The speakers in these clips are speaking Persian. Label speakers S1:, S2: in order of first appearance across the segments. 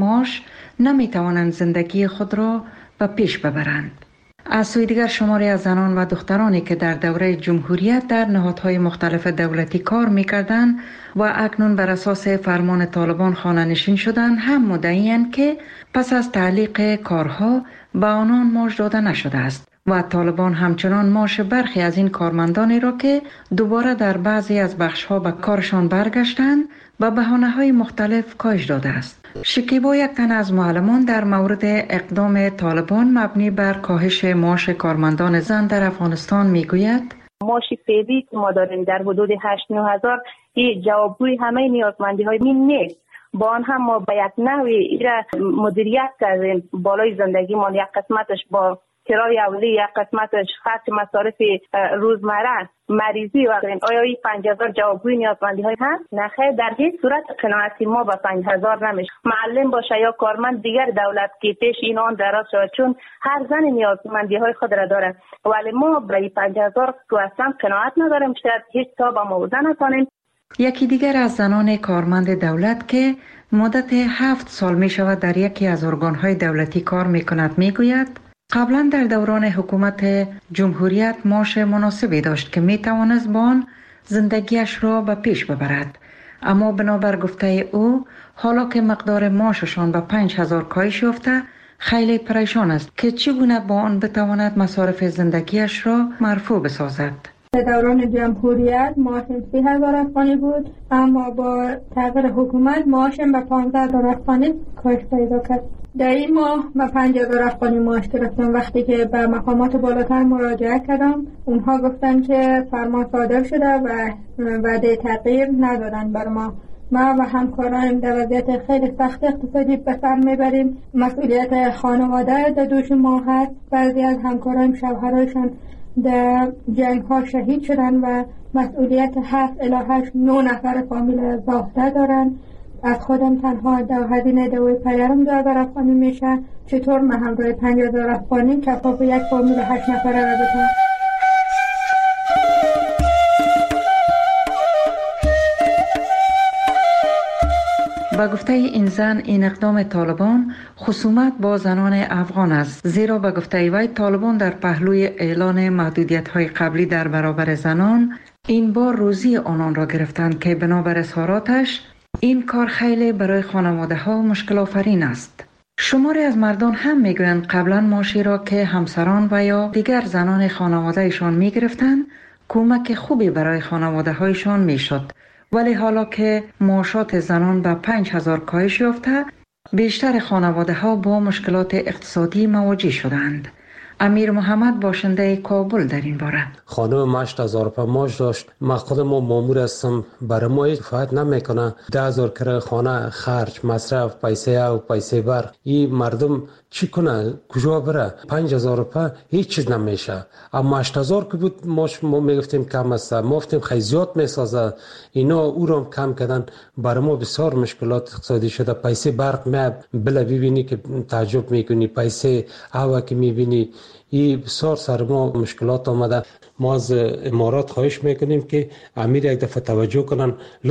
S1: معاش نمی توانند زندگی خود را به پیش ببرند. از سوی دیگر شماری از زنان و دخترانی که در دوره جمهوریت در نهادهای مختلف دولتی کار می‌کردند و اکنون بر اساس فرمان طالبان خانه‌نشین شدند هم مدعی‌اند که پس از تعلیق کارها به آنان معاش داده نشده است و طالبان همچنان معاش برخی از این کارمندانی را که دوباره در بعضی از بخش‌ها به کارشان برگشتند به بهانه‌های مختلف کاهش داده است. شکیبا یک تن از معلمان در مورد اقدام طالبان مبنی بر کاهش معاش کارمندان زن در افغانستان میگوید:
S2: معاش فعلی که ما داریم در حدود 8-9 هزار این جوابگوی همه نیازمندی‌های این نیست. با آن هم ما به یک نحوی ایرا مدیریت کردیم. بالای زندگی ما یک قسمتش با کرای اولی، یک قسمتش خرج مصارف روزمره، مریضی و غیره. آیا این 5000 جوابگوی نیازمندی های هست؟ نخیر، در هیچ صورت قناعتی ما با 5000 نمیشه. معلم باشه یا کارمند دیگر دولت که پیش این آن دراز شود، چون هر زن نیازمندی های خود را داره، ولی ما برای 5000 تو اصلا قناعت نداریم، شاید هیچ تا با موضوع نکنیم.
S1: یکی دیگر از زنان کارمند دولت که مدت 7 سال می شود در یکی از ارگان‌های دولتی کار می کند می گوید: قبلا در دوران حکومت جمهوریت معاش مناسبی داشت که می توانست با آن زندگیش را به پیش ببرد، اما بنابر گفته او حالا که مقدار معاششان به 5000 کاهش یافته خیلی پریشان است که چگونه با آن بتواند مصارف زندگیش را مرفوع بسازد.
S3: در دوران جمهوریت معاشم 30,000 افغانی بود، اما با تغییر حکومت معاشم به 15,000 افغانی کاهش پیدا کرد. در این ماه به 5,000 افغانی معاش گرفتم. وقتی که به مقامات بالاتر مراجعه کردم، اونها گفتن که فرمان صادر شده و وعده تغییر ندادن بر ما. ما و همکارایم در وضعیت خیلی سخت اقتصادی به سر میبریم. مسئولیت خانواده در دوش ما هست. بعضی از همکارایم شوهرایشان در جنگ ها شهید شدن و مسئولیت 7 الی 8-9 نفر فامیل زاخته دارن. از خودم تنها هزینه دوای پدرم 2,000 افغانی میشه. چطور من همراه 5,000 افغانی کفاف یک فامیل 8 نفره را بکنم؟
S1: با گفته این زن، این اقدام طالبان خصومت با زنان افغان است، زیرا با گفته وی طالبان در پهلوی اعلان محدودیت‌های قبلی در برابر زنان این بار روزی آنان را گرفتند که بنابر اظهاراتش این کار خیلی برای خانواده ها مشکل آفرین است. شماری از مردان هم میگویند قبلا معاشی را که همسران و یا دیگر زنان خانواده ایشان میگرفتند کمک خوبی برای خانواده هایشان میشد، ولی حالا که معاشات زنان به 5,000 کاهش یافته بیشتر خانواده ها با مشکلات اقتصادی مواجه شدند. امیر محمد باشنده کابل در این باره:
S4: خانم 8,000 روپیه معاش داشت. من خودم مامور هستم، برای ما هیچ فایده نمیکنه. 10,000 کرایه خانه، خرج، مصرف، پیسه او، پیسه برق. این مردم چی کنه؟ کجا بره؟ 5,000 روپیه هیچ چیز نمیشه. اما 8,000 که بود معاش ما میگفتیم کم است، ما گفتیم خیلی زیاد میسازه. اینا او رو کم کردن. برای ما بسیار مشکلات اقتصادی شده. پیسه برق می بله ببینی که تعجب میکنی، پیسه او که میبینی این بسیار سر ما مشکلات آمده. ما از امارات خواهش میکنیم که امیر یک دفعه توجه کنن،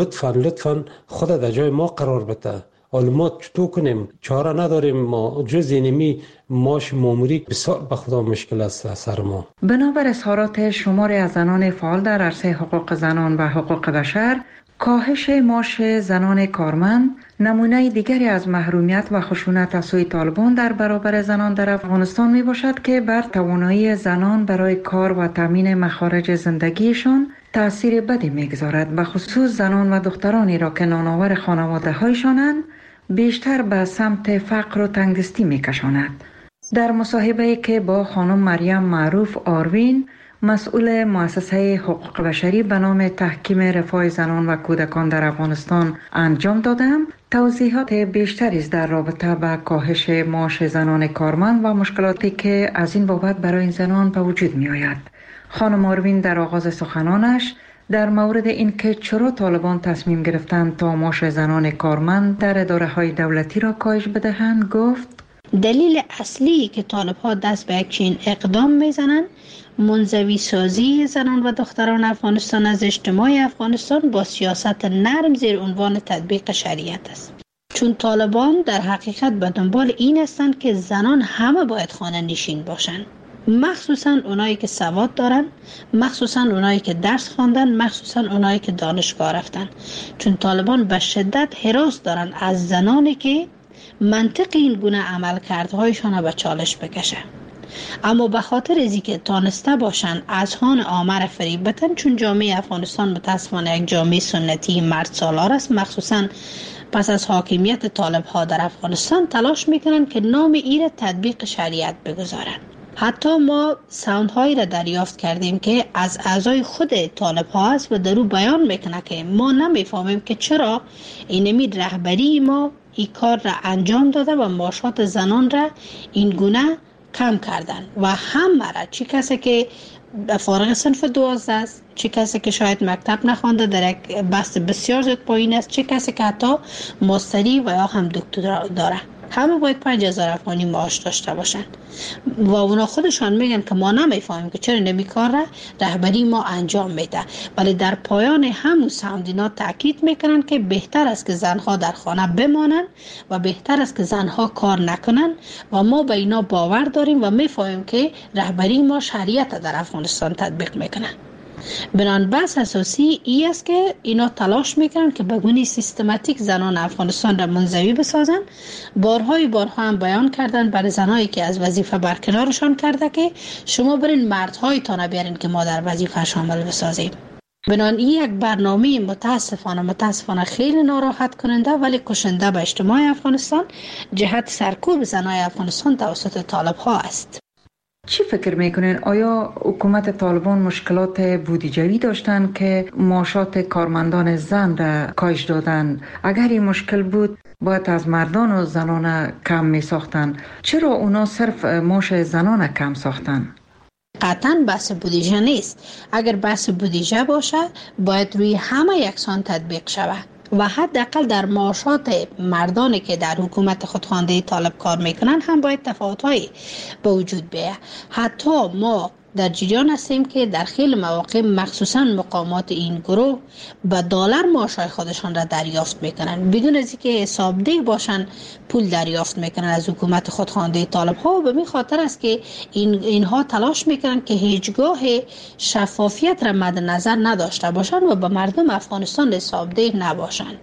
S4: لطفاً خود در جای ما قرار بده. حالا ما چطور کنیم؟ چاره نداریم. ما جز اینمی معاش ماموری بسیار به خدا مشکل است سر ما.
S1: بنابر اظهارات شماری از زنان فعال در عرصه حقوق زنان و حقوق بشر، کاهش معاش زنان کارمند نمونه دیگری از محرومیت و خشونت از سوی طالبان در برابر زنان در افغانستان می باشد که بر توانایی زنان برای کار و تامین مخارج زندگیشان تأثیر بدی میگذارد. به خصوص زنان و دخترانی را که نانآور خانواده هایشانند بیشتر به سمت فقر و تنگدستی میکشاند. در مصاحبه‌ای که با خانم مریم معروف آروین، مسئول مؤسسه حقوق بشری به نام تحکیم رفاه زنان و کودکان در افغانستان انجام دادم، توضیحات بیشتری در رابطه با کاهش معاش زنان کارمند و مشکلاتی که از این بابت برای این زنان به وجود می آید. خانم آروین در آغاز سخنانش در مورد اینکه چرا طالبان تصمیم گرفتند تا معاش زنان کارمند در اداره‌های دولتی را کاهش بدهند گفت:
S5: دلیل اصلی که طالب‌ها دست به یک چنین اقدام میزنند منزوی سازی زنان و دختران افغانستان از اجتماع افغانستان با سیاست نرم زیر عنوان تطبیق شریعت است. چون طالبان در حقیقت به دنبال این هستند که زنان همه باید خانه نشین باشند، مخصوصا اونایی که سواد دارن، مخصوصا اونایی که درس خواندن، مخصوصا اونایی که دانشگاه رفتن. چون طالبان به شدت هراس دارن از زنانی که منطق این گونه عمل کردهایشان به چالش بکشه. اما به خاطر ازی که تانسته باشن از هان آمر فریب بتن، چون جامعه افغانستان متاسفانه یک جامعه سنتی مرد سالار است، مخصوصا پس از حاکمیت طالب ها در افغانستان تلاش میکنن که نام ای را تطبیق شریعت بگذارن. حتی ما ساوندهایی را دریافت کردیم که از اعضای خود طالب ها است و در او بیان میکنه که ما نمیفهمیم که چرا اینمی رهبری ما این کار را انجام داده و معاشات زنان را این گونه کم کردن و همه را، چه کسی که فارغ صنف 12 است، چه کسی که شاید مکتب نخوانده در یک بست بسیار زیاد پایین است، چه کسی که حتی ماستری و یا هم دکترا داره، همه باید 5000 افغانی معاش داشته باشند و اونا خودشان میگن که ما نمیفهمیم که چرا نمی کار را رهبری ما انجام میده. ولی در پایان همون ساوندینا تاکید میکنن که بهتر است که زنها در خانه بمانند و بهتر است که زنها کار نکنن و ما به اینا باور داریم و میفهمیم که رهبری ما شریعت در افغانستان تطبیق میکنه. بنان بحث اساسی ای است که اینا تلاش میکنن که به گونه سیستماتیک زنان افغانستان را منزوی بسازن. بارها هم بیان کردن برای زنایی که از وظیفه برکنارشان کرده که شما برین مردهای تا بیارین که ما در وظیفه شامل بسازیم. بنان این یک برنامه متاسفانه خیلی ناراحت کننده ولی کشنده به اجتماع افغانستان جهت سرکوب زنای افغانستان توسط طالب ها است.
S1: چی فکر میکنین؟ آیا حکومت طالبان مشکلات بودجه‌ای داشتن که معاشات کارمندان زن را کاهش دادن؟ اگر این مشکل بود باید از مردان و زنان کم می ساختن. چرا اونا صرف معاش زنان کم ساختن؟
S5: قطعاً بحث بودجه نیست. اگر بحث بودجه باشه باید روی همه یکسان تطبیق شود و حداقل در معاشات مردانی که در حکومت خودخوانده طالب کار میکنن هم باید تفاوت‌هایی به وجود بیاید. حتی ما در جریان هستیم که در خیلی مواقع مخصوصا مقامات این گروه به دلار معاشای خودشان را دریافت میکنن بدون از اینکه حسابدهی باشن، پول دریافت میکنن از حکومت خودخوانده طالب ها و به این خاطر است که اینها تلاش میکنن که هیچگاه شفافیت را مد نظر نداشته باشن و به مردم افغانستان حسابده نباشن،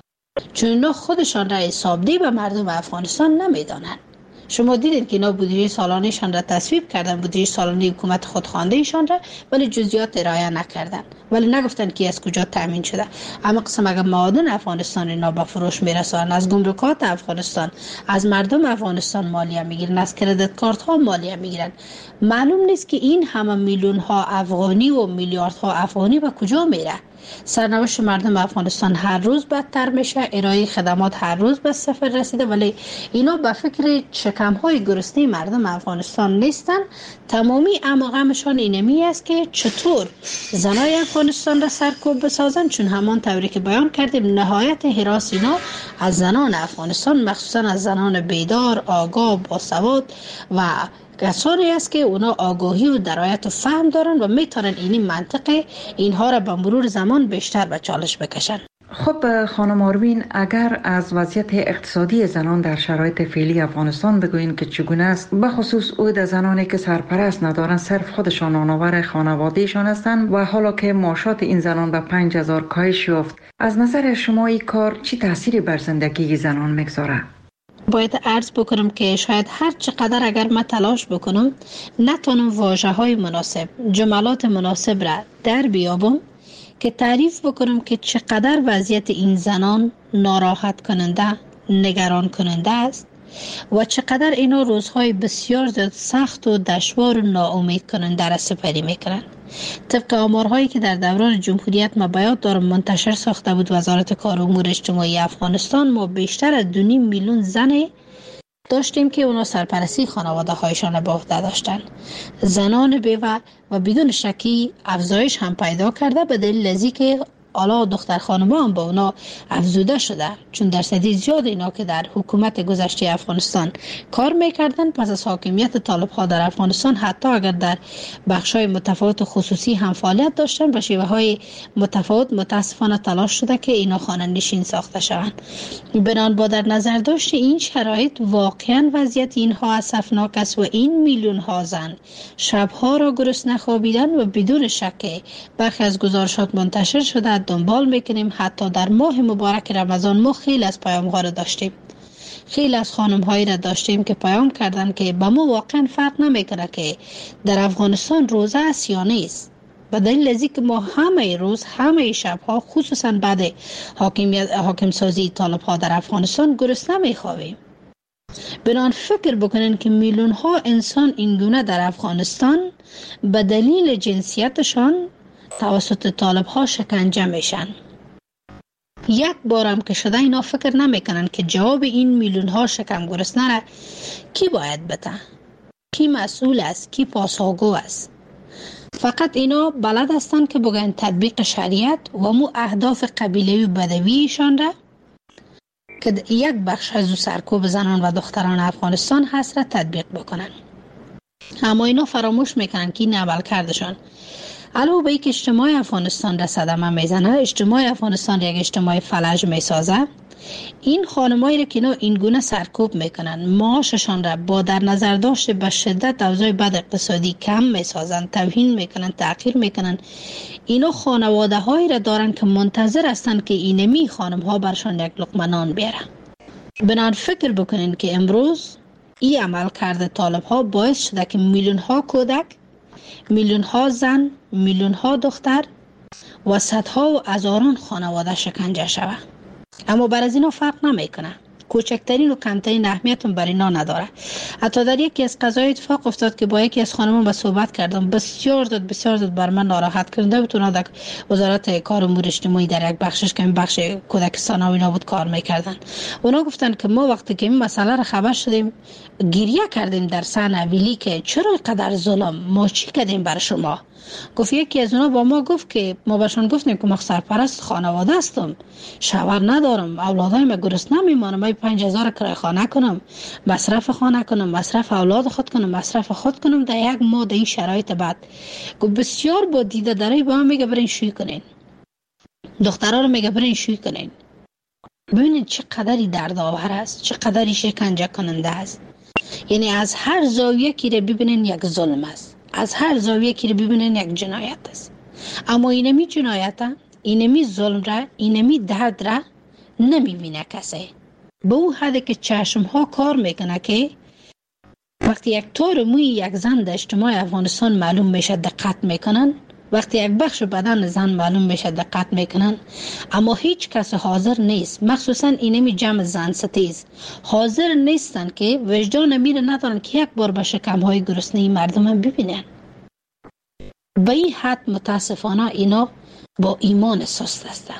S5: چون اینا خودشان را حسابده به مردم افغانستان نمیدانن. شما دیدید که اینا بودجه سالانه‌شان را تصویب کردن، بودجه سالانه حکومت خودخوانده‌شان را، ولی جزئیات ارائه نکردن، ولی نگفتن که از کجا تامین شده. اما قسم اگر معادن افغانستان اینا به فروش میرسونن، از گمرکات افغانستان، از مردم افغانستان مالیه میگیرن، از کردیت کارت ها مالیه میگیرن، معلوم نیست که این همه میلیون ها افغانی و میلیاردها افغانی به کجا میره. سرنوشت مردم افغانستان هر روز بدتر میشه، ارائه خدمات هر روز به صفر رسیده، ولی اینا به فکر شکم‌های گرسنه مردم افغانستان نیستن. تمامی غمشان اینمی است که چطور زنای افغانستان را سرکوب بسازن، چون همان طوری که بیان کردیم نهایت هراس اینا از زنان افغانستان، مخصوصا از زنان بیدار، آگاه، باسواد و کسانی است که اونا آگاهی و درایت و فهم دارن و میتونن اینی منطق اینها را به مرور زمان بیشتر به چالش بکشن.
S1: خب خانم آروین، اگر از وضعیت اقتصادی زنان در شرایط فعلی افغانستان بگوین که چگونه است، به خصوص عود زنانی که سرپرست ندارن، صرف خودشان آنآور خانوادهشان هستند و حالا که معاشات این زنان به 5000 کاهش یافت، از نظر شما این کار چی تأثیری بر زندگی زنان میگذاره؟
S5: باید عرض بکنم که شاید هر چقدر اگر من تلاش بکنم نتونم واژه‌های مناسب، جملات مناسب را در بیابم که تعریف بکنم که چقدر وضعیت این زنان ناراحت کننده، نگران کننده است و چقدر اینا روزهای بسیار زیاد سخت و دشوار و ناامید کننده را سپری میکنن. طبق آمارهایی که در دوران جمهوریت ما بیاد دارم منتشر ساخته بود وزارت کار و امور اجتماعی افغانستان، ما بیشتر از 2.5 میلیون زن داشتیم که اونا سرپرستی خانواده هایشان به عهده داشتن. زنان بیوه و بدون شکی افزایش هم پیدا کرده به دلیل ازی که حالا دختر خانم‌ها هم با اونا افزوده شده، چون درصدی زیاد اینا که در حکومت گذشته افغانستان کار میکردن پس از حاکمیت طالب‌ها در افغانستان، حتی اگر در بخش‌های متفاوت خصوصی هم فعالیت داشتن، به شیوه‌های متفاوت متاسفانه تلاش شده که اینا خانه‌نشین ساخته شوند. بنابراین با در نظر داشت این شرایط واقعا وضعیت اینها اسفناک است و این میلیون ها زن شبها را گرسنه خوابیدن و بدون شک برخی از گزارشات منتشر شده دنبال میکنیم. حتی در ماه مبارک رمضان ما خیلی از پیام‌ها را داشتیم، خیلی از خانم‌هایی را داشتیم که پیام کردن که به ما واقعا فرق نمیکنه که در افغانستان روزه است یا نیست، به دلیل از اینکه ما همه روز همه شبها خصوصا بعد حاکم سازی طالب‌ها در افغانستان گرسنه میخوابیم. بنان فکر بکنن که میلیون ها انسان اینگونه در افغانستان به دلیل جنسیتشان توسط طالب‌ها شکنجه میشن. یک بارم که شده اینا فکر نمیکنن که جواب این میلیون ها شکم گرسنه را کی باید بده، کی مسئول است، کی پاسخگو است. فقط اینا بلد هستند که بگن تطبیق شریعت و مو اهداف قبیله‌ای و بدویشان را که یک بخش از سرکوب زنان و دختران افغانستان هست را تطبیق بکنن. اما اینا فراموش میکنن که این عمل کردشان علاوه بر اینکه اجتماع افغانستان را صدمه میزنه، اجتماع افغانستان یک اجتماع فلج میسازه. این خانمایی را که اینا این گونه سرکوب میکنن، معاششان را با در نظر داشته به شدت اوضاع بد اقتصادی کم میسازن، توهین میکنن، تحقیر میکنن. اینا خانواده هایی را دارن که منتظر هستن که اینمی خانم ها برشان یک لقمه نان بیارن. بنابراین فکر بکنین که امروز این عمل کرده طالب ها باعث شده که میلیون ها کودک، میلیون ها زن، میلیون ها دختر و صدها و هزاران خانواده شکنجه شود. اما بر از اینا فرق نمیکنه، کوچکترین و کمترین اهمیت بر اینا نداره. حتی در یکی از قضایا اتفاق افتاد که با یکی از خانمان با صحبت کردم، بسیار زود بر من ناراحت کرده بود. اونا در وزارت کار امور اجتماعی در یک بخشش که این بخش کودکستان و اینا بود کار میکردن. اونا گفتن که ما وقتی که این مسئله را خبر شدیم گریه کردیم در صحن اویلی که چرا اینقدر ظلم، ما چی کردیم بر شما. گفت یکی از اونا با ما گفت که ما بهشون گفتیم که ما سرپرست خانواده هستم، شوهر ندارم، اولادایم گرسنه میمانم، من 5000 کرایه خانه کنم، مصرف خانه کنم، مصرف اولاد خود کنم، مصرف خود کنم در یک ماه در این شرایط بد. گفت بسیار با دیده داری با هم میگه برین شوی کنین، دخترها رو میگه برین شوی کنین. ببینید چقدری دردآور است، چقدری شکنجه کننده است. یعنی از هر زاویه که ببینین یک ظلم است، از هر زاویه که ببینین یک جنایت است. اما اینمی جنایت، اینمی ظلم را، اینمی درد را نمیبینه کسی. به او حدی که چشم ها کار میکنه که وقتی یک تار موی یک زن در اجتماع افغانستان معلوم میشه دقت میکنن، وقتی یک بخش بدن زن معلوم میشه دقت میکنن، اما هیچ کس حاضر نیست، مخصوصا اینمی جمع زن ستیز حاضر نیستن که وجدان میره ندارن که یک بار به شکم های گرسنه مردم هم ببینن. به این حد متاسفانه اینا با ایمان سست هستن.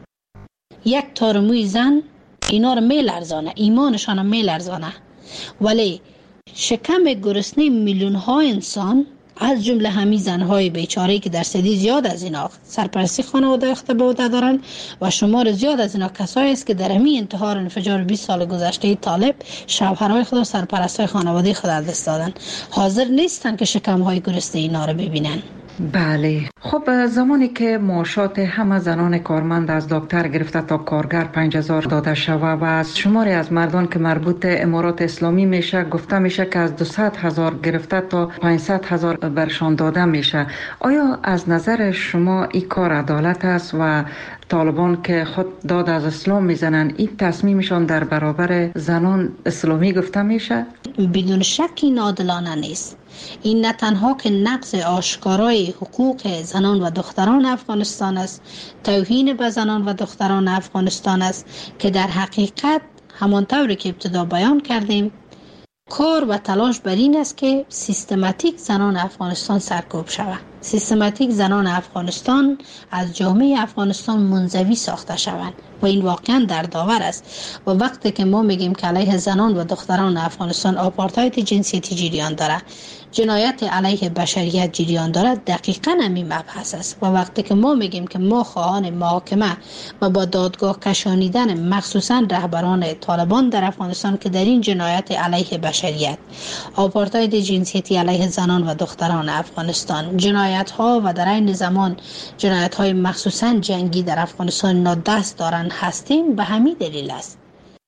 S5: یک تار موی زن اینا رو میلرزانه، ایمانشان رو میلرزانه، ولی شکم گرسنه میلیون ها انسان از جمله همین زنهای بیچاره که درصدی زیاد از اینا سرپرستی خانواده اختباده دارن و شمار زیاد از اینا کسایی است که در همین انتحار انفجار 20 سال گذشته طالب شوهرای خود و سرپرستای خانواده خود از دست دادن، حاضر نیستن که شکم‌های گرسنه اینا رو ببینن.
S1: بله، خب زمانی که معاشات همه زنان کارمند از دکتر گرفته تا کارگر 5000 داده شوه و از شماری از مردان که مربوط امارات اسلامی میشه گفته میشه که از 200,000 گرفته تا 500,000 برشان داده میشه، آیا از نظر شما این کار عدالت است و طالبان که خود داد از اسلام میزنن این تصمیمشان در برابر زنان اسلامی گفته میشه؟
S5: بدون شکی عادلانه نیست. این نه تنها که نقض آشکارای حقوق زنان و دختران افغانستان است، توهین به زنان و دختران افغانستان است که در حقیقت همانطوری که ابتدا بیان کردیم کار و تلاش بر این است که سیستماتیک زنان افغانستان سرکوب شود، سیستماتیک زنان افغانستان از جامعه افغانستان منزوی ساخته شوند و این واقعا دردآور است. و وقتی که ما میگیم که علیه زنان و دختران افغانستان آپارتاید جنسیتی جریان داره، جنایت علیه بشریت جریان داره، دقیقاً همین مبحث است. و وقتی که ما میگیم که ما خواهان محاکمه و با دادگاه کشانیدن مخصوصا رهبران طالبان در افغانستان که در این جنایت علیه بشریت، آپارتاید جنسیتی علیه زنان و دختران افغانستان، جنایت ها و در این زمان جنایت های مخصوصا جنگی در افغانستان نادست دارن هستیم، به همین دلیل است.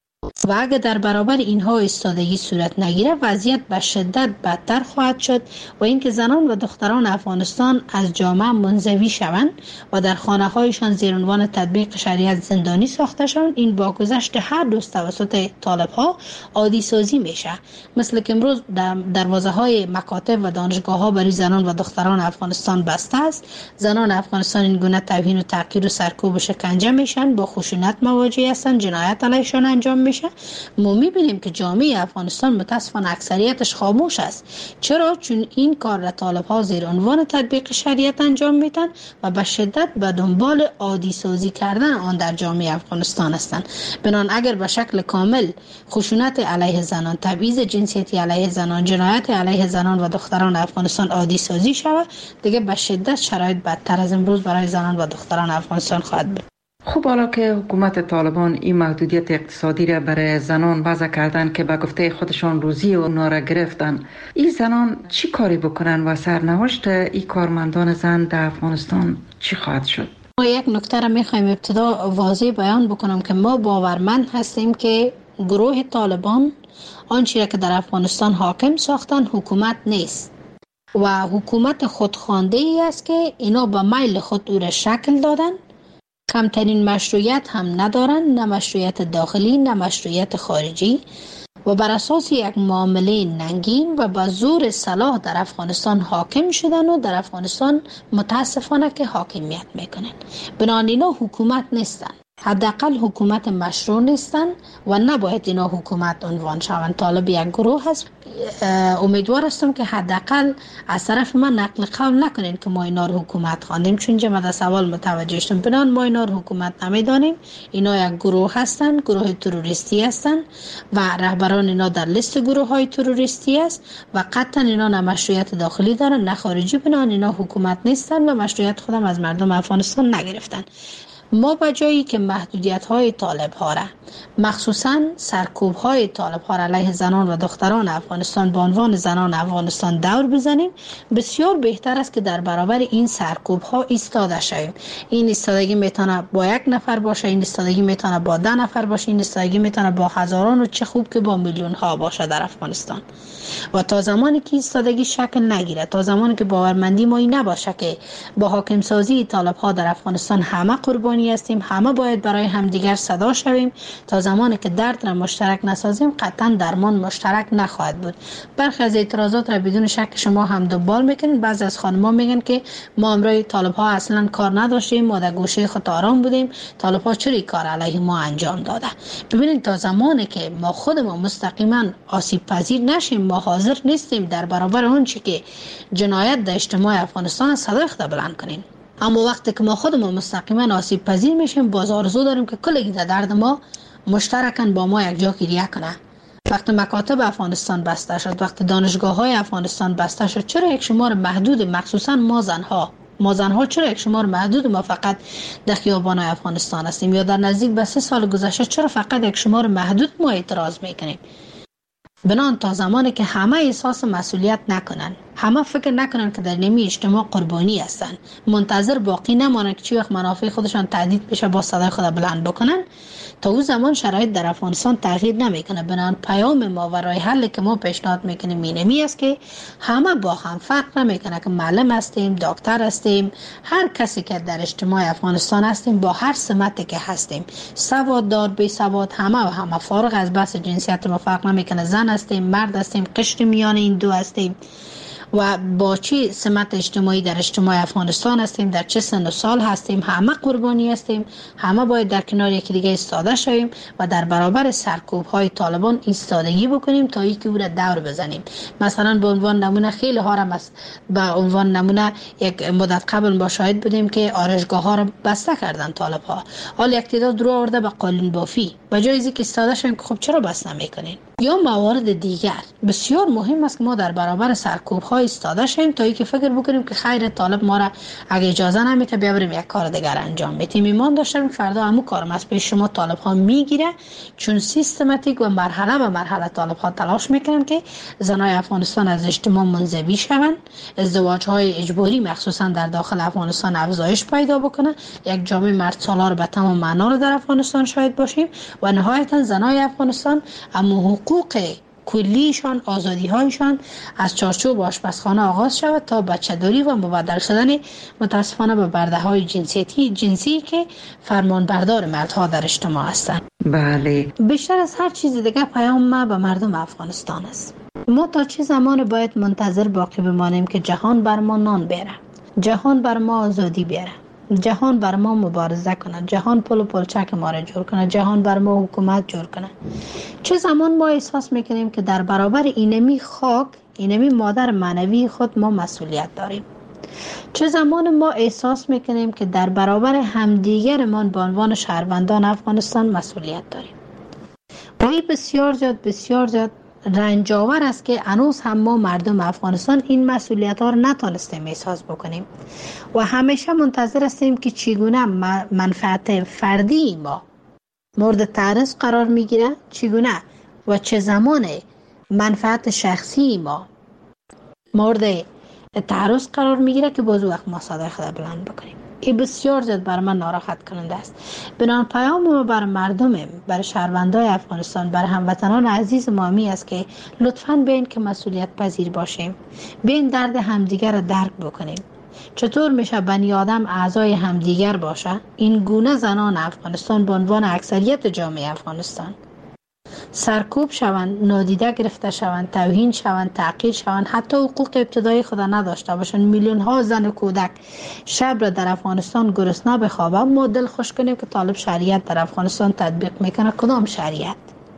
S5: و اگر در برابر اینها ایستادگی صورت نگیره، وضعیت به شدت بدتر خواهد شد و اینکه زنان و دختران افغانستان از جامعه منزوی شوند و در خانه هایشان زیر عنوان تطبیق شریعت زندانی ساخته شوند، این با گذشت هر دوست توسط طالب ها عادی سازی میشه. مثل که امروز دروازه های مکاتب و دانشگاه ها برای زنان و دختران افغانستان بسته است، زنان افغانستان این گونه توهین و تحقیر و سرکوب و شکنجه میشن، با خشونت مواجه هستند، جنایت علیهشان انجام میشه. ما میبینیم که جامعه افغانستان متاسفانه اکثریتش خاموش است. چرا؟ چون این کار را طالب ها زیر عنوان تطبیق شریعت انجام میدن و به شدت به دنبال عادی سازی کردن آن در جامعه افغانستان هستند. بنابراین اگر به شکل کامل خشونت علیه زنان، تبعیض جنسیتی علیه زنان، جنایت علیه زنان و دختران افغانستان عادی سازی شود، دیگه به شدت شرایط بدتر از امروز برای زنان و دختران افغانستان خواهد بود.
S1: خب حالا که حکومت طالبان این محدودیت اقتصادی را برای زنان وضع کردن که به گفته خودشان روزی اونا را گرفتن، این زنان چی کاری بکنن و سرنوشت این کارمندان زن در افغانستان چی خواهد شد؟
S5: ما یک نکته را میخوایم ابتدا واضح بیان بکنم که ما باورمند هستیم که گروه طالبان آنچه را که در افغانستان حاکم ساختن حکومت نیست و حکومت خودخوانده ای است که اینا به میل خود او را شکل دادن. کمترین مشروعیت هم ندارن، نه مشروعیت داخلی نه مشروعیت خارجی، و بر اساس یک معامله ننگین و با زور سلاح در افغانستان حاکم شدن و در افغانستان متاسفانه که حاکمیت میکنن. بنابراین اینا حکومت نیستن، حداقل حکومت مشروع نیستن و نباید اینا حکومت عنوان شوند. طالب یک گروه هست. امیدوار هستم که حداقل از طرف من نقل قول نکنین که ما اینا رو حکومت خواندیم، چون جمع در سوال متوجه شدم. بنان ما اینا رو حکومت نمیدانیم. اینا یک گروه هستن، گروه تروریستی هستن و رهبران اینا در لیست گروه های تروریستی است و قطعا اینا نه مشروعیت داخلی دارن نه خارجی. بنان اینا حکومت نیستن و مشروعیت خودم از مردم افغانستان نگرفتن. ما به جایی که محدودیت های طالب ها را، مخصوصا سرکوب های طالب ها را علیه زنان و دختران افغانستان به عنوان زنان افغانستان دور بزنیم، بسیار بهتر است که در برابر این سرکوب ها ایستاده شویم. این ایستادگی میتونه با یک نفر باشه، این ایستادگی میتونه با 10 نفر باشه، این ایستادگی میتونه با هزاران و چه خوب که با میلیون ها باشه در افغانستان. و تا زمانی که ایستادگی شکل نگیره، تا زمانی که باورمندی ما این نباشه که با حاکم سازی طالب ها در افغانستان همه قربانی هستیم، همه باید برای همدیگر صدا شویم، تا زمانی که درد را مشترک نسازیم قطعا درمان مشترک نخواهد بود. برخی از اعتراضات را بدون شک شما هم دنبال میکنید. بعضی از خانم‌ها میگن که ما امروز طالب ها اصلا کار نداشتیم، ما در گوشه خود آرام بودیم، طالب ها چرا کار علیه ما انجام داده؟ ببینید تا زمانی که ما خودمون مستقیما آسیب پذیر نشیم، ما حاضر نیستیم در برابر اون چی که جنایت در اجتماع افغانستان صدای خود بلند کنیم. اما وقتی که ما خودمون مستقیما آسیب پذیر میشیم، باز آرزو داریم که کلی درد ما مشترکاً با ما یک جا گریه کنه. وقتی مکاتب افغانستان بسته شد، وقتی دانشگاه های افغانستان بسته شد، چرا یک شمار محدود، مخصوصا ما زنها چرا یک شمار محدود ما فقط در خیابان افغانستان هستیم؟ یا در نزدیک به 3 سال گذشته چرا فقط یک شمار محدود ما اعتراض میکنیم؟ بنان تا زمانی که همه احساس مسئولیت نکنن، همه فکر نکنن که در نیمه اجتماع قربانی هستن، منتظر باقی نمانن که چی وقت منافع خودشان تهدید بشه با صدای خود بلند بکنن، تا اون زمان شرایط در افغانستان تغییر نمیکنه. بنان پیام ما و راه حلی که ما پیشنهاد میکنیم اینمی است که همه با هم، فرق نمیکنه که معلم هستیم، دکتر هستیم، هر کسی که در اجتماع افغانستان هستیم، با هر سمتی که هستیم، سواددار بی سواد، همه فارغ از بحث جنسیت ما فرق نمیکنه، زن هستیم، مرد هستیم، قشر میان این دو هستیم، و با چه سمت اجتماعی در اجتماع افغانستان هستیم، در چه سن و سال هستیم، همه قربانی هستیم، همه باید در کنار یکی دیگه ایستاده شویم و در برابر سرکوب های طالبان ایستادگی بکنیم تا اینکه او را دور بزنیم. مثلا به عنوان نمونه خیلی ها را به عنوان نمونه یک مدت قبل با شاهد بودیم که آرایشگاه ها را بسته کردن طالب ها. حال یک تعداد رو آورده به قالین بافی، به جای اینکه ایستاده شویم که خب چرا بس نمیکنین. یا موارد دیگر بسیار مهم است که ما در برابر سرکوب ها ایستاده شویم تا اینکه فکر بکنیم که خیر طالب ما را اگه اجازه نمیده بیا بریم یک کار دیگر انجام بدیم. ایمان داشتم فردا همون کارم از پیش شما طالب ها میگیره، چون سیستماتیک و مرحله به مرحله طالب ها تلاش میکنن که زنای افغانستان از اجتماع منزوی شوند، ازدواج های اجباری مخصوصا در داخل افغانستان افزایش پیدا بکنه، یک جامعه مرد سالار به تمام معنا رو در افغانستان شاهد باشیم و نهایتا زنای افغانستان اما حقوق کلیشان، آزادی هایشان از چارچوب آشپزخانه آغاز شود تا بچه‌داری و مبدل شدن متاسفانه به برده های جنسی که فرمانبردار مردها در اجتماع هستند.
S1: بله.
S5: بیشتر از هر چیز دیگه پیام ما به مردم افغانستان است. ما تا چه زمان باید منتظر باقی بمانیم که جهان بر ما نان بیاره، جهان بر ما آزادی بیاره، جهان بر ما مبارزه کنه، جهان پل و پلچک ما را جور کنه، جهان بر ما حکومت جور کنه؟ چه زمان ما احساس میکنیم که در برابر اینمی خاک، اینمی مادر معنوی خود ما مسئولیت داریم؟ چه زمان ما احساس میکنیم که در برابر همدیگرمان به عنوان شهروندان افغانستان مسئولیت داریم؟ و این بسیار زیاد رنجاور است که هنوز هم ما مردم افغانستان این مسئولیت ها را نتانستیم احساس بکنیم و همیشه منتظر هستیم که چگونه منفعت فردی ما مورد تعرض قرار میگیره، چگونه و چه زمان منفعت شخصی ما مورد تعرض قرار میگیره که باز وقت ما صدای خود بلند بکنیم. این بسیار زیاد بر من ناراحت کننده است. بنان پیام ما بر مردم، بر شهروندان افغانستان، بر هموطنان عزیز ما می است که لطفاً بیاین که مسئولیت پذیر باشیم، بیاین درد همدیگر را درک بکنیم. چطور میشه بنی آدم اعضای همدیگر باشه؟ این گونه زنان افغانستان به عنوان اکثریت جامعه افغانستان سرکوب شوند، نادیده گرفته شوند، توهین شوند، تعقیر شوند، حتی حقوق ابتدایی خود نداشته باشند. میلیون ها زن و کودک شب را در افغانستان گرسنه بخوابه. ما دل خوش کنیم که طالب شریعت در افغانستان تطبیق میکنه. کدام شریعت؟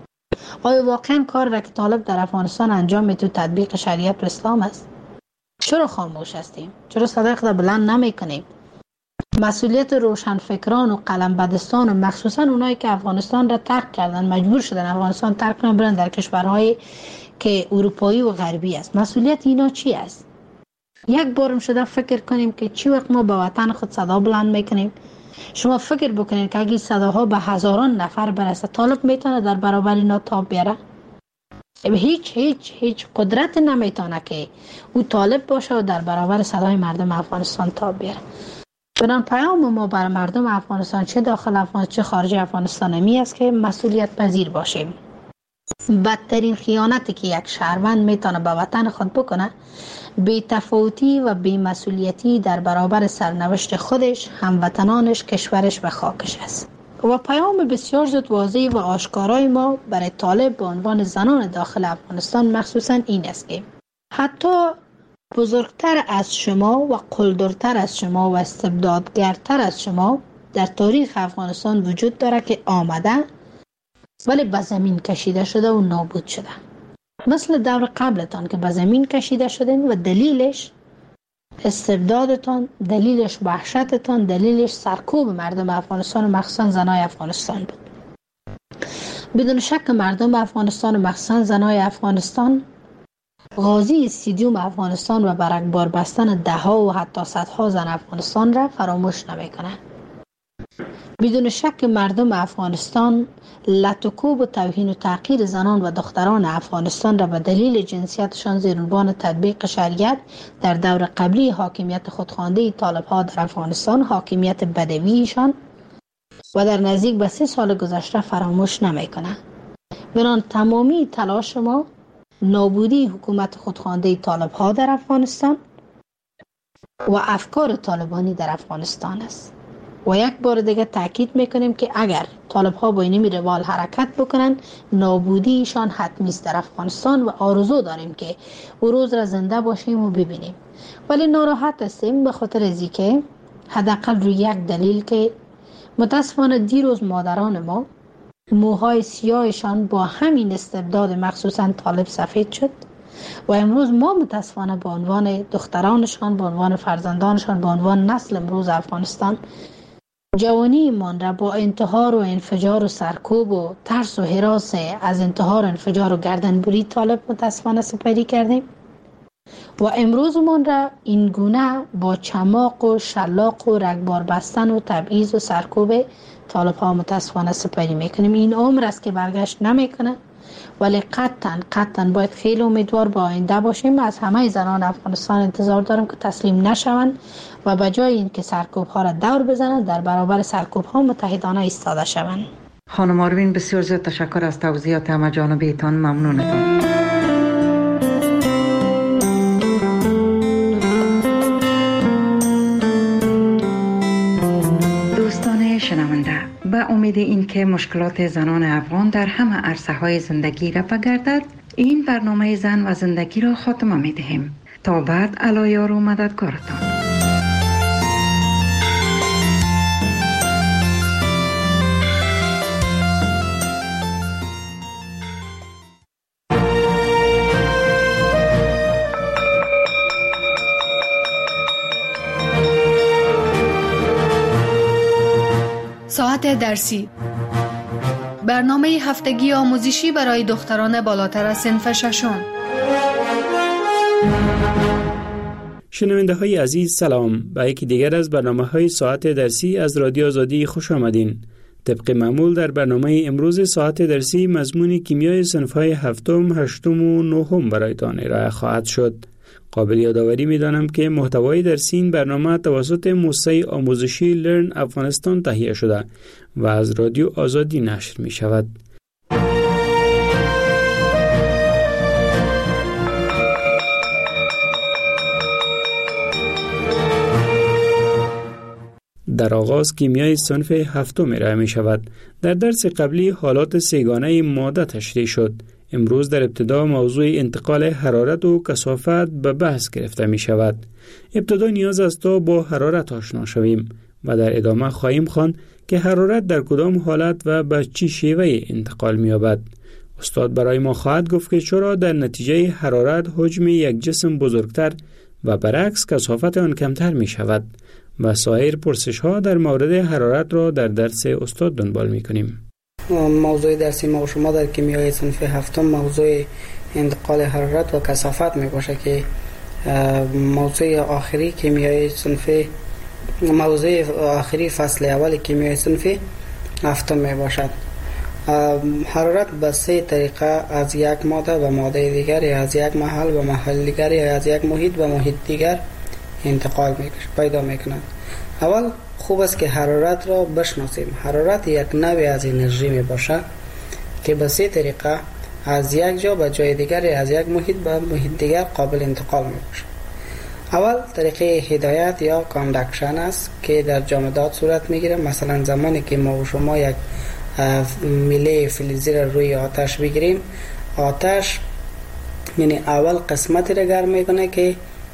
S5: آیا واقعا کار را که طالب در افغانستان انجام میده تطبیق شریعت اسلام است؟ چرا خاموش هستیم؟ چرا صدای خود بلند نمیکنیم؟ مسئولیت روشنفکران و قلمبدستان و مخصوصا اونایی که افغانستان را ترک کردن، مجبور شدن افغانستان ترک کنن برن در کشورهای که اروپایی و غربی است، مسئولیت اینا چی است؟ یک بارم شده فکر کنیم که چی وقت ما به وطن خود صدا بلند میکنیم. شما فکر بکنید که اگه صداها به هزاران نفر برسه، طالب میتونه در برابر اینا تاب بیاره؟ هیچ قدرت نمیتونه که او طالب باشه و در برابر صدای مردم افغانستان تاب بیاره. بنان پیام ما بر مردم افغانستان، چه داخل افغانستان چه خارج افغانستان، می است که مسئولیت پذیر باشیم. بدترین خیانتی که یک شهروند میتونه به وطن خود بکنه، بی تفاوتی و بی مسئولیتی در برابر سرنوشت خودش، هموطنانش، کشورش و خاکش است. و پیام بسیار زود واضح و آشکارای ما برای طالب به عنوان زنان داخل افغانستان مخصوصا این است که حتی بزرگتر از شما و قلدرتر از شما و استبدادگرتر از شما در تاریخ افغانستان وجود داره که آمده ولی به زمین کشیده شده و نابود شده. مثل دور قبلتان که به زمین کشیده شدین و دلیلش استبدادتان، دلیلش وحشتتان، دلیلش سرکوب مردم افغانستان و مخصوصا زنای افغانستان بود. بدون شک مردم افغانستان و مخصوصا زنای افغانستان غازی استادیوم افغانستان و برگبار بستن دهها و حتی صدها زن افغانستان را فراموش نمی‌کنند. بدون شک مردم افغانستان لطکوب و توهین و تحقیر زنان و دختران افغانستان را به دلیل جنسیتشان زیر عنوان تطبیق شریعت در دور قبلی حاکمیت خودخوانده طالب‌ها در افغانستان، حاکمیت بدویشان و در نزدیک به 3 سال گذشته فراموش نمی‌کنند. بنان تمامی تلاش ما نابودی حکومت خودخوانده طالب‌ها در افغانستان و افکار طالبانی در افغانستان است. و یک بار دیگه تاکید میکنیم که اگر طالب ها با این روال حرکت بکنن نابودی ایشان حتمی است در افغانستان و آرزو داریم که او روز را زنده باشیم و ببینیم. ولی ناراحت هستیم به خاطر از اینکه حداقل روی یک دلیل که متاسفانه دیروز مادران ما موهای سیاهشان با همین استبداد مخصوصا طالب سفید شد و امروز ما متاسفانه به عنوان دخترانشان، به عنوان فرزندانشان، به عنوان نسل امروز افغانستان جوانی من را با انتحار و انفجار و سرکوب و ترس و هراس از انتحار و انفجار و گردنبری طالب متاسفانه سپری کردیم و امروز من را این گونه با چماق و شلاق و رگبار بستن و تبعیض و سرکوب طالب ها متاسفانه سپری میکنیم. این عمر است که برگشت نمیکنه، ولی قطعا باید خیلی امیدوار با آینده باشیم. از همه زنان افغانستان انتظار دارم که تسلیم نشوند و به جای اینکه سرکوب ها را دور بزنند در برابر سرکوب ها متحدانه ایستاده شوند.
S1: خانم آروین بسیار زیاد تشکر از توضیحات همه جانبیتان. ممنونتان. شنونده، به امید این که مشکلات زنان افغان در همه عرصه‌های زندگی رفع گردد، این برنامه زن و زندگی را خاتمه می دهیم. تا بعد الایار و مددکارتان.
S6: ساعت درسی، برنامه هفتگی آموزشی برای دختران بالاتر از صنف ششم.
S7: شنونده های عزیز سلام، به یکی دیگر از برنامه های ساعت درسی از رادیو آزادی خوش آمدین. طبق معمول در برنامه امروز ساعت درسی مضمون کیمیای صنف های هفتم، هشتم و نهم برایتان ارائه خواهد شد. قابل یادآوری می‌دانم که محتوای درسی این برنامه توسط موسسه آموزشی لرن افغانستان تهیه شده و از رادیو آزادی نشر می‌شود. در آغاز کیمیای صنف هفتم ارائه می‌شود. در درس قبلی حالات سه‌گانه ماده تشریح شد. امروز در ابتدا موضوع انتقال حرارت و کثافت به بحث گرفته می شود. ابتدا نیاز است تا با حرارت آشنا شویم و در ادامه خواهیم خواند که حرارت در کدام حالت و به چه شیوه انتقال می یابد. استاد برای ما خواهد گفت که چرا در نتیجه حرارت حجم یک جسم بزرگتر و برعکس کثافت آن کمتر می شود و سایر پرسش ها در مورد حرارت را در درس استاد دنبال می کنیم.
S8: موضوع درسی ما و شما در کیمیای صنف هفتم موضوع انتقال حرارت و کثافت می باشه که موضوع آخری کیمیای صنف موضوع آخری فصل اول کیمیای صنف هفتم می باشد. حرارت به سه طریقه از یک ماده به ماده دیگر یا از یک محل به محل دیگر یا از یک محیط به محیط دیگر انتقال پیدا می کند. اول خوب است که حرارت را بشناسیم. حرارت یک نوع از انرژی می باشد که به سه طریقه از یک جا به جای دیگر یا از یک محیط به محیط دیگر قابل انتقال می باشد. اول طریقه هدایت یا کاندکشن است که در جامدات صورت می گیرد. مثلا زمانی که ما و شما یک میله فلزی را روی آتش بگیریم، آتش یعنی اول قسمتی را گرم می کنه که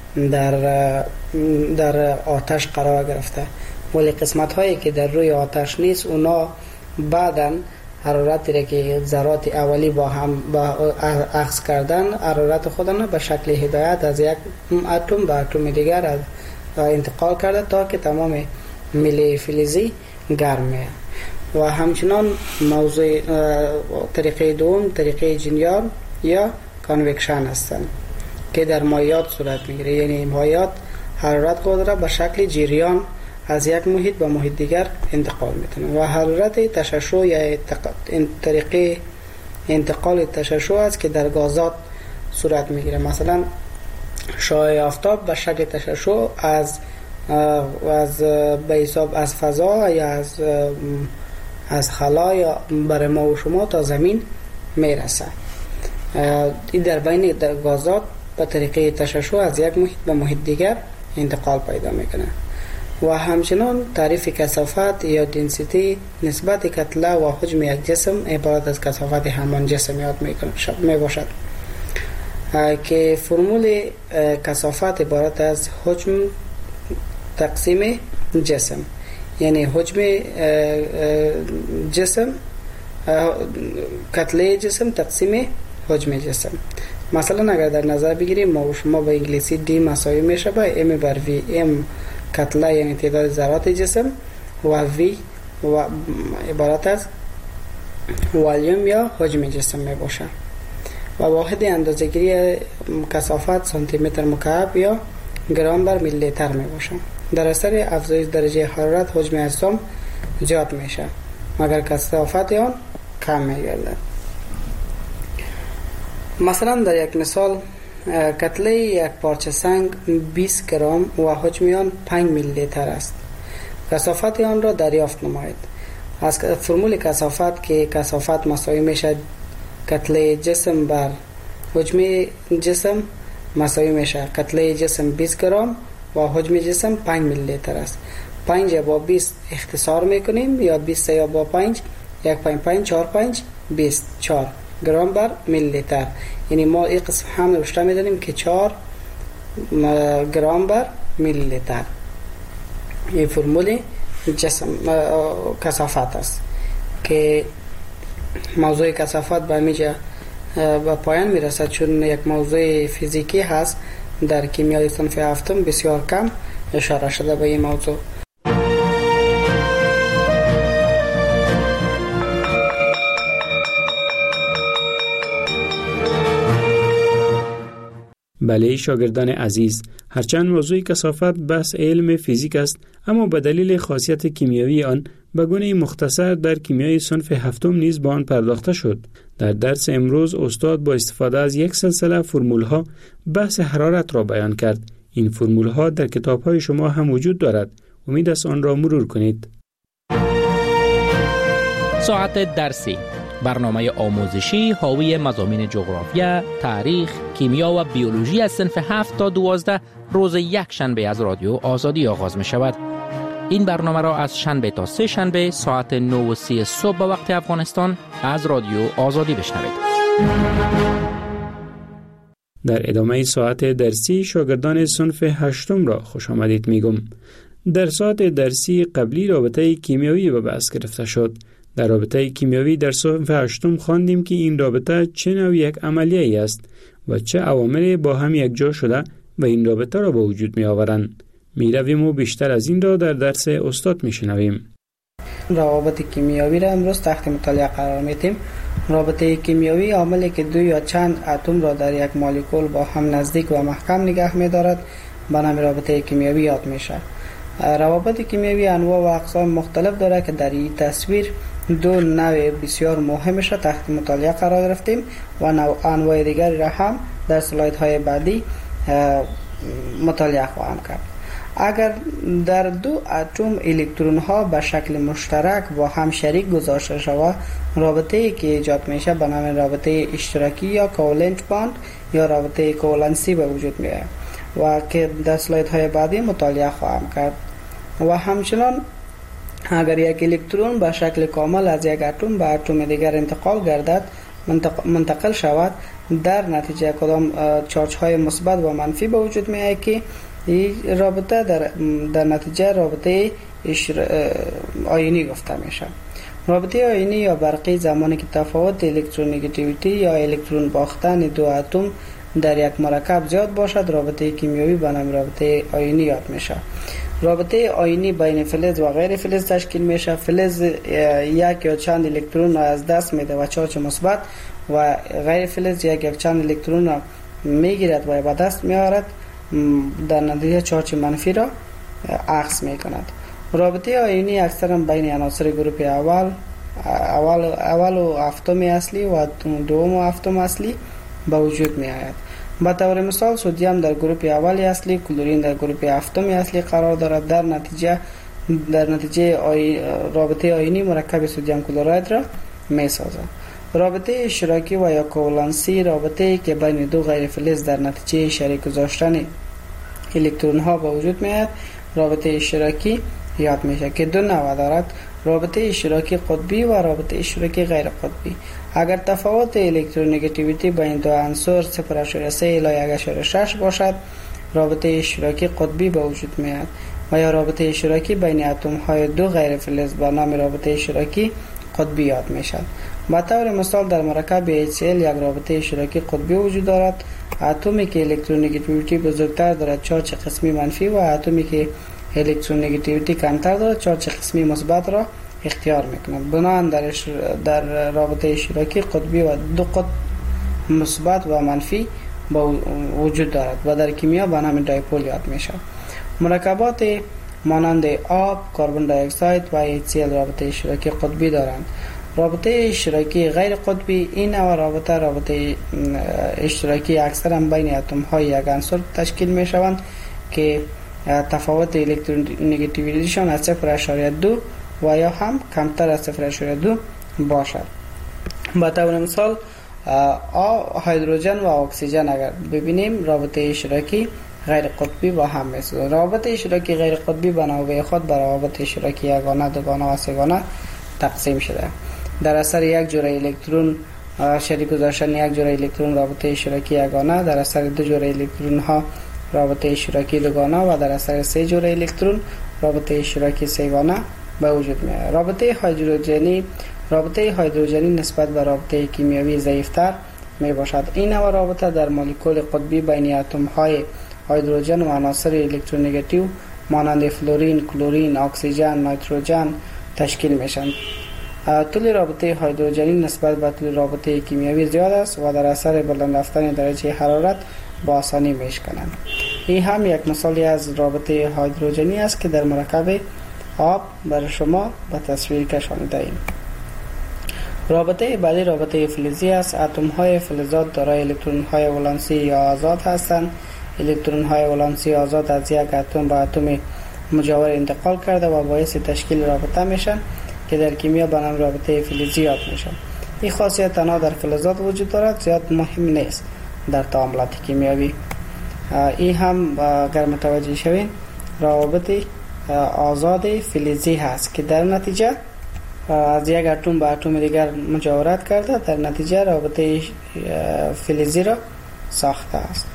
S8: در آتش قرار گرفته، ولی قسمت هایی که در روی آتش نیست اونا بعداً حرارتی را که ذرات اولی با هم اخذ کردن حرارت خودنا به شکل هدایت از یک اتم به اتم دیگر انتقال کرده تا که تمام میله فلزی گرم میه. و همچنان موضوع طریقه دوم طریقه جریان یا کانوکشن هستند که در مایعات صورت میگیره. یعنی مایعات حرارت خود را به شکل جریان از یک محیط به محیط دیگر انتقال میتونه. و حرارت تشعشع یا طریقه انتقال تشعشع است که در گازات صورت میگیره. مثلا شعاع آفتاب به شکل تشعشع از به حساب از فضا یا از خلا یا برای ما و شما تا زمین میرسه. این در بین گازات به طریقه تشعشع از یک محیط به محیط دیگر انتقال پیدا میکنه. و همچنان تعریف کثافت یا دنسیتی نسبت کتله و حجم یک جسم عبارت از کثافت همان جسم یاد می باشد که فرمول کثافت عبارت از حجم تقسیم جسم، یعنی حجم جسم کتله جسم تقسیم حجم جسم. مثلا اگر در نظر بگیریم ما و شما به انگلیسی D مساوی میشه با M بر V. M کتله یعنی تعداد ذرات جسم و V و عبارت از والیوم یا حجم جسم می باشه و واحد اندازه‌گیری کثافت سانتی متر مکعب یا گرم بر میلی لیتر می باشه. در اثر افزایش درجه حرارت حجم اجسام زیاد میشه مگر کثافت آن کم میگردد. مثلا در یک مثال کتله یک پارچه سنگ 20 گرم و حجم آن 5 میلی لیتر است. کثافت آن را دریافت نمایید. از فرمول کثافت که کثافت مساوی میشه کتله جسم بر حجم جسم مساوی میشه کتله جسم 20 گرم و حجم جسم 5 میلی لیتر است. 5 با 20 اختصار میکنیم یا 20 یا با 5 1 5 5 4 5 24 گرم بر میلی لیتر، یعنی ما این قسم هم روشته میدانیم که 4 گرم بر میلی لیتر. این فرمول جسم کثافت است که موضوع کثافت به میجا به پایان میرسد چون یک موضوع فیزیکی هست. در کیمیای صنف هفتم بسیار کم اشاره شده به این موضوع.
S7: بله شاگردان عزیز، هرچند موضوع کثافت بحث علم فیزیک است، اما به دلیل خاصیت کیمیایی آن به گونه مختصر در کیمیای صنف هفتم نیز به آن پرداخته شد. در درس امروز استاد با استفاده از یک سلسله فرمول‌ها بحث حرارت را بیان کرد. این فرمول‌ها در کتاب‌های شما هم وجود دارد. امید است آن را مرور کنید.
S9: ساعت درسی، برنامه آموزشی حاوی مضامین جغرافیا، تاریخ، کیمیا و بیولوژی از صنف 7 تا 12 روز یک شنبه از رادیو آزادی آغاز می شود. این برنامه را از شنبه تا سه شنبه ساعت 9:30 صبح به وقت افغانستان از رادیو آزادی بشنوید.
S7: در ادامه ساعت درسی شاگردان صنف هشتم را خوش آمدید میگم. در ساعت درسی قبلی رابطه کیمیایی به بحث گرفته شد. در رابطه کیمیایی در صنف هشتم خواندیم که این رابطه چه نوع یک عملیه است و چه عواملی با هم یک جا شده و این رابطه را به وجود می آورند. می رویم و بیشتر از این را در درس استاد می شنویم.
S8: روابط کیمیایی را امروز تحت مطالعه قرار میدیم. رابطه کیمیایی عاملی که دو یا چند اتم را در یک مولکول با هم نزدیک و محکم نگه می دارد به نام رابطه کیمیایی یاد میشه. روابط کیمیایی انواع و اقسام مختلف دارد که در این تصویر دو نوع بسیار مهمش را تحت مطالعه قرار گرفتیم و انواع دیگری را هم در سلایدهای بعدی مطالعه خواهم کرد. اگر در دو اتم الکترون ها به شکل مشترک با هم شریک گذاشته شود، رابطه ای که ایجاد میشه به نام رابطه اشتراکی یا کوولنت باند یا رابطه کوولنسی به وجود میاد و که در سلایدهای بعدی مطالعه خواهم کرد. و همچنان اگر یک الکترون به شکل کامل از یک اتم به اتم دیگر منتقل شود، در نتیجه کدام چارج های مثبت و منفی به وجود می آید که این رابطه در نتیجه رابطه آیونی گفته میشه. رابطه آیونی یا برقی زمانی که تفاوت الکترونگیتیویتی یا الکترون باختن دو اتم در یک مرکب زیاد باشد، رابطه کیمیایی به نام رابطه آیونی یاد میشه. رابطه آیونی بین فلز و غیر فلز تشکیل میشه. فلز یک یا چند الکترون را از دست میده و چارج مثبت و غیر فلز یک یا چند الکترون را میگیرد و به دست میآورد، در نتیجه چارج منفی را اخذ میکند. رابطه آیونی اکثرا بین عناصر گروپ اول و هفتم اصلی و دوم و هفتم اصلی به وجود می آید. به طور مثال سدیم در گروپ اول اصلی، کلورین در گروپ هفتم اصلی قرار دارد. در نتیجه رابطه آیونی مرکب سدیم کلراید را می سازد. رابطه اشتراکی و یا کوولنسی رابطه‌ای که بین دو غیر فلز در نتیجه شریک گذاشتن الکترون ها به وجود می آید رابطه اشتراکی یاد میشه که دو نوع دارد، رابطه اشتراکی قطبی و رابطه اشتراکی غیر قطبی. اگر تفاوت الکترونگاتیویتی بین دو عنصر 0.3 الی 1.6 باشد، رابطه اشتراکی قطبی به وجود میاد و یا رابطه اشتراکی بین اتم های دو غیر فلز با نام رابطه اشتراکی قطبی یاد میشد. به طور مثال در مرکب HCl یک رابطه اشتراکی قطبی وجود دارد. اتمی که الکترونگاتیویتی بزرگتر دارد چارج قسمی منفی و اتمی که الکترونگاتیویتی کمتر دارد چارج قسمی مثبت را اختیار میکند. بنابراین در رابطه اشتراکی قطبی و دو قطب مثبت و منفی وجود دارد و در کیمیا به نام دایپول یاد میشه. مرکبات مانند آب، کربن دی اکساید و HCl رابطه اشتراکی قطبی دارند. رابطه اشتراکی غیر قطبی این نوع رابطه اشتراکی اکثرا بین اتم های یک عنصر تشکیل می شوند که تفاوت الکترونگاتیویتیشان از 0.2 و یا هم کمتر از 0.2 باشد. به طور مثال هیدروژن و اکسیژن اگر ببینیم رابطه اشتراکی غیر قطبی با هم است. رابطه اشتراکی غیر قطبی به نوبه خود بر رابطه اشتراکی یگانه، دوگانه و سه‌گانه تقسیم شده. در اثر یک جوره الکترون شریک گذاشتن یک جوره الکترون رابطه اشتراکی یگانه، در اثر دو جوره الکترون ها رابطه اشتراکی دوگانه و در اثر سه جوره الکترون رابطه اشتراکی سه‌گانه به وجود میاد. رابطه هیدروژنی نسبت به رابطه کیمیایی ضعیفتر می باشد. این نوع رابطه در مولکول قطبی بین اتم های هیدروژن و عناصر الکترونگاتیو مانند فلورین، کلورین، اکسیژن، نیتروژن تشکیل میشن. طول رابطه هیدروژنی نسبت به طول رابطه کیمیایی زیاد است و در اثر بلند رفتن درجه حرارت با آسانی میشکنند. این هم یک مثالی از رابطه هیدروژنی است که در مرکب آب برای شما به تصویر کشانیده ایم. رابطه بعدی رابطه فلزی است. اتم های فلزات دارای الکترون های ولانسی یا آزاد هستند. الکترون های ولانسی آزاد از یک اتم به اتم مجاور انتقال کرده و باعث تشکیل رابطه میشن که در کیمیا به نام رابطه فلزی یاد میشن. این خاصیت تنها در فلزات وجود دارد، زیاد مهم نیست در تعاملات کیمیایی. این هم اگر متوجه شوین روابط آزاد فلزی هست که در نتیجه از یک اتم به اتم دیگر مجاورت کرده، در نتیجه رابطه فلزی را ساخته است.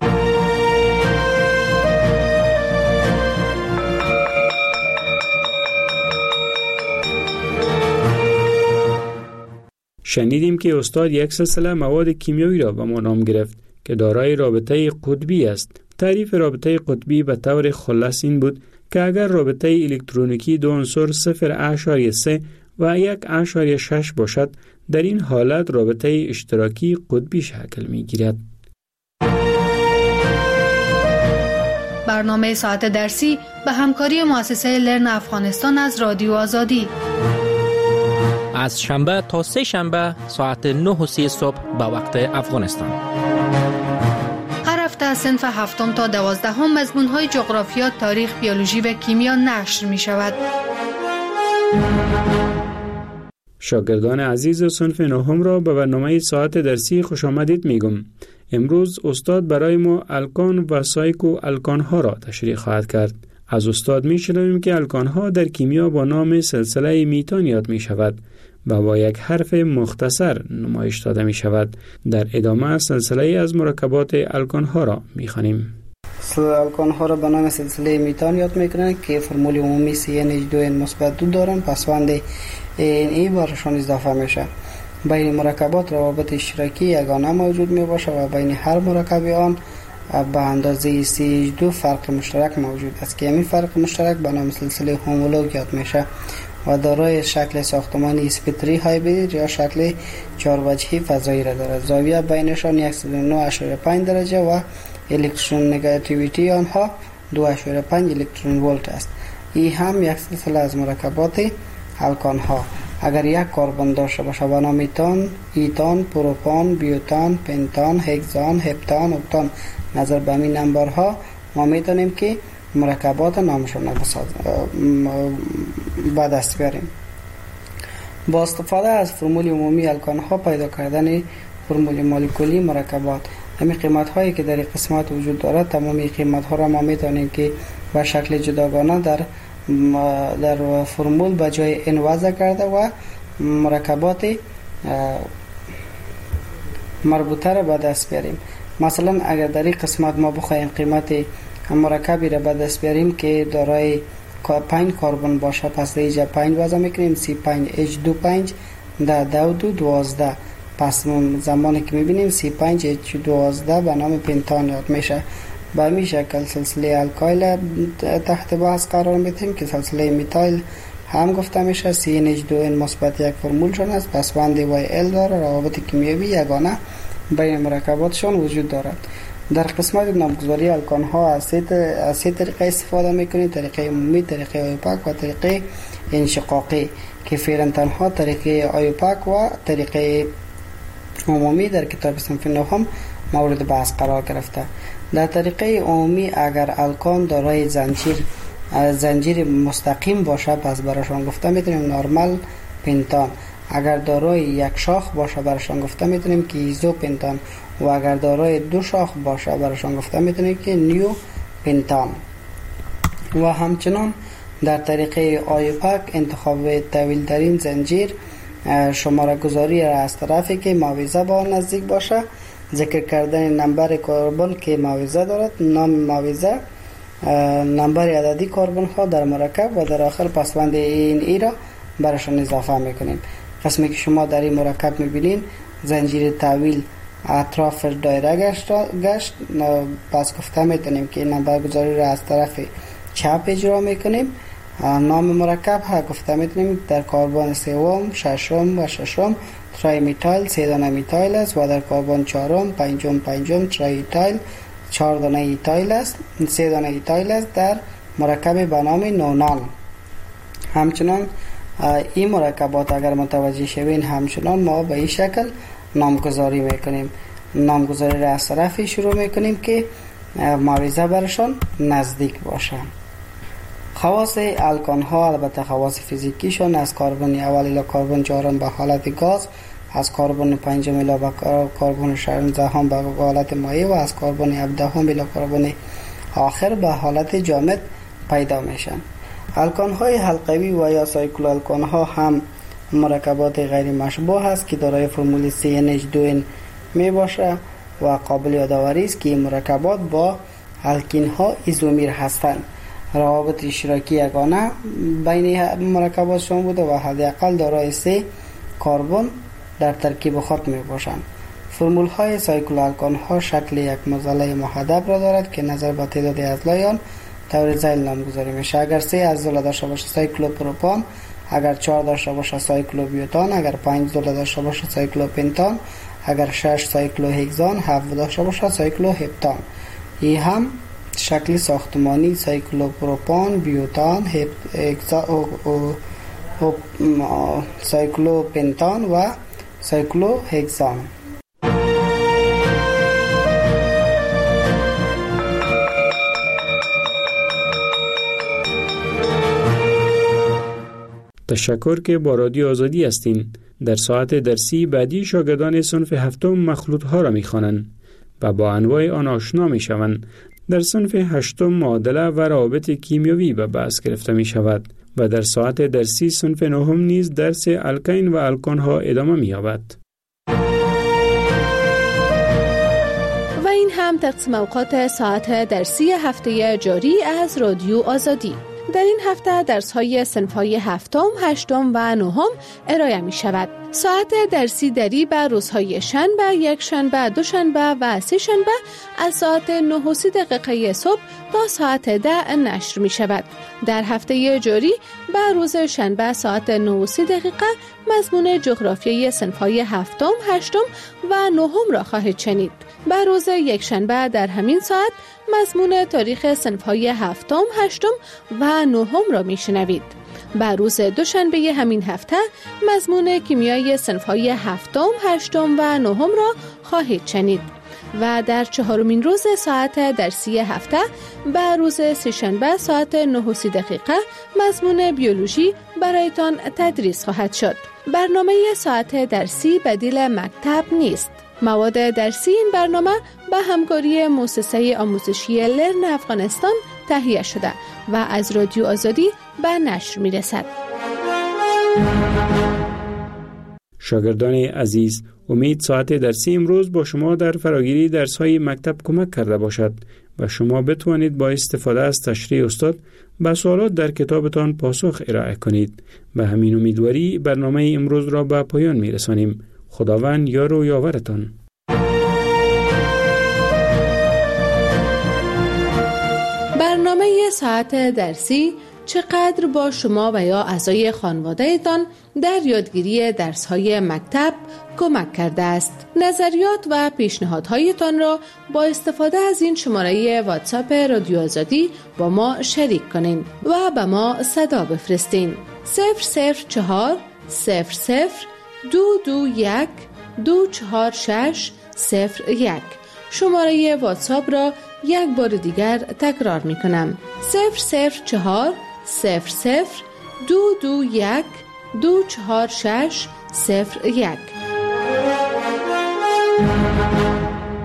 S7: شنیدیم که استاد یک سلسله مواد کیمیایی را به ما نام گرفت که دارای رابطه قطبی است. تعریف رابطه قطبی به طور خلاص این بود که اگر رابطه الکترونیکی دو عنصر 0.3 و 1.6 باشد، در این حالت رابطه اشتراکی قطبی شکل می گیرد.
S6: برنامه ساعت درسی به همکاری مؤسسه لرن افغانستان از رادیو آزادی
S9: از شنبه تا سه شنبه ساعت 9:30 صبح به وقت افغانستان.
S6: هر هفته از صنف 7 تا 12 مضمون‌های جغرافیا، تاریخ، بیولوژی و کیمیا نشر می شود.
S7: شاگردان عزیز صنف 9 را به برنامه ساعت درسی خوش آمدید میگم. امروز استاد برای ما الکان و سایکو الکان ها را تشریح خواهد کرد. از استاد میشنویم که الکان ها در کیمیا با نام سلسله میتان یاد می شود و با یک حرف مختصر نمایش داده می شود. در ادامه سلسله از مرکبات الکان ها را می خوانیم.
S8: الکان ها را به نام سلسله میتان یاد میکنند که فرمول عمومی CN2N-2 دارند، پسوند NE برشان اضافه میشه. بین مرکبات روابط اشتراکی یگانه موجود می باشه و بین هر مرکب آن به اندازه CH2 فرق مشترک موجود است که همین فرق مشترک به نام سلسله هومولوگ یاد میشه و دارای شکل ساختمانی اسپتری هایبرید یا شکل 4 وجهی فضایی را دارد. زاویه بینشان 109.5 درجه و الکترون نگاتیویتی آنها 2.5 الکترون ولت است. این هم یک سلسله از مرکبات الکان ها. اگر یک کربن داشته باشه به نام ایتان، ایتان، پروپان، بیوتان، پنتان، هگزان، هپتان، اکتان، نظر به این نمبرها ما میتونیم که مرکبات نامشون به دست بیاریم. با استفاده از فرمول عمومی الکان ها پیدا کردن فرمول مولکولی مرکبات. همین قیمت هایی که در قسمت وجود دارد، تمامی قیمت ها را ما میتونیم که و شکل جداگانه در فرمول به جای این وضع کرده و مرکبات مربوطه را به دست بیاریم. مثلا اگر در این قسمت ما بخوایم قیمت مرکبی را به دست بیاریم که دارای 5 کربن باشه، پس در اینجا 5 وضع میکنیم، C5H25 در 12. پس زمانی که میبینیم C5H12 به نام پنتان یاد میشه. به همین شکل سلسله الکایل تحت بحث قرار میدیم که سلسله میتایل هم گفته میشه. CnH2n مثبت یک فرمولشون است، پس بند YL داره. روابط کیمیایی یگانه بین مرکباتشون وجود دارد. در قسمت نامگذاری الکان ها از سه طریقه استفاده میکنیم: طریقه عمومی، طریقه آیوپاک و طریقه انشقاقی، که فعلا تنها طریقه آیوپاک و طریقه عمومی در کتاب صنف نهم مورد بحث قرار گرفته. در طریقه عمومی اگر الکان دارای زنجیر مستقیم باشه، پس براشون گفته میتونیم نورمال پنتان. اگر دارای یک شاخ باشه براشون گفته میتونیم که ایزو پنتان، و اگر دارای 2 شاخ باشه براشون گفته میتونیم که نیو پنتان. و همچنان در طریقه آیوپاک انتخاب طویل ترین زنجیر، شماره گذاری را از طرفی که معاوضه با نزدیک باشه، ذکر کردن نمبر کربن که معاوضه دارد، نام معاوضه، نمبر عددی کربن ها در مرکب و در آخر پسوند این را براشون اضافه میکنیم. قسمی که شما در این مرکب میبینین زنجیر طویل اطراف دایره گشت، پس گفته میتونیم که نمبر گذاری را از طرف چپ اجرا میکنیم. نام مرکب ها گفته میتونیم در کربن سوم، ششم و ششم ترای میتایل 3 دانه میتایل است، و در کربن چهارم، پنجم ترای ایتایل 4 دانه ایتایل است، 3 دانه ایتایل است در مرکب به نام نونان. همچنان این مرکبات اگر متوجه شوین، همچنان ما به این شکل نامگذاری میکنیم. نامگذاری را از طرفی شروع میکنیم که معاوضه برشان نزدیک باشه. خواص الکان ها البته خواص فیزیکیشون از کربن اول الی کربن چهارم به حالت گاز، از کربن پنجم الی کربن ششم به حالت مایع، و از کربن 17 الی کربن آخر به حالت جامد پیدا میشن. الکان های حلقوی و یا سایکلو الکان ها هم مرکبات غیر مشبوه است که دارای فرمول CnH2n می باشه و قابل یادآوری است که این مرکبات با الکین ها ایزومیر هستند. روابط اشتراکی یگانه بین مرکباتشون بوده و حداقل دارای 3 کربن در ترکیب خود می باشند. فرمول های سایکلو الکان ها شکل یک معضله محدب را دارد که نظر به تعداد اضلاعیان طور ذیل نامگذاری میشه. اگر 3 اضلاع داشته باشه سایکلو پروپان، اگر 4 داشته باشه سایکلو بیوتان، اگر 5 اضلاع داشته باشه سایکلو پنتان، اگر 6 سایکلو هگزان، 7 داشته باشه سایکلو هپتان. این هم شکل ساختمانی سایکلو پروپان، بیوتان، سایکلو پنتان و سایکلو هگزان.
S7: تشکر که با رادیو آزادی هستین. در ساعت درسی بعدی شاگردان صنف هفتم مخلوط ها را می خوانند و با انواع آن آشنا می شوند. در صنف هشتم معادله و روابط کیمیایی به بحث گرفته می شود و در ساعت درسی صنف نهم نیز درس الکین و الکان ها ادامه می یابد.
S10: و این هم تقسیم اوقات ساعت درسی هفته جاری از رادیو آزادی. در این هفته درس‌های صنف‌های هفتم، هشتم و نهم ارائه می‌شود. ساعت درسی دری به روزهای شنبه، یک شنبه، دوشنبه و سه شنبه از ساعت 9:30 صبح تا ساعت 10 نشر می‌شود. در هفته جاری به روز شنبه ساعت 9:30 مضمون جغرافیای صنف‌های هفتم، هشتم و نهم را خواهید شنید. به روز یک شنبه در همین ساعت مضمون تاریخ صنف‌های هفتم، هشتم و نهم را میشنوید. به روز دوشنبه همین هفته مضمون کیمیای صنف‌های هفتم، هشتم و نهم را خواهید شنید. و در چهارمین روز ساعت درسی هفته به روز سه‌شنبه ساعت 9:30 مضمون بیولوژی برایتان تدریس خواهد شد. برنامه ساعت درسی بدیل مکتب نیست. مواد درسی این برنامه به همکاری مؤسسه آموزشی لرن افغانستان تهیه شده و از رادیو آزادی به نشر می رسد.
S7: شاگردان عزیز، امید ساعت درسی امروز با شما در فراگیری درس‌های مکتب کمک کرده باشد و شما بتوانید با استفاده از تشریح استاد به سوالات در کتابتان پاسخ ارائه کنید. به همین امیدواری برنامه امروز را به پایان می‌رسانیم. خداوند یار و یاورتان.
S10: برنامه ساعت درسی چقدر با شما و یا اعضای خانواده‌تان در یادگیری درس‌های مکتب کمک کرده است؟ نظریات و پیشنهادهایتان را با استفاده از این شماره واتساپ رادیو آزادی با ما شریک کنین و به ما صدا بفرستین. 004 00 221 246 01. شماره واتساپ را یک بار دیگر تکرار می کنم. 004 00 221 246 01.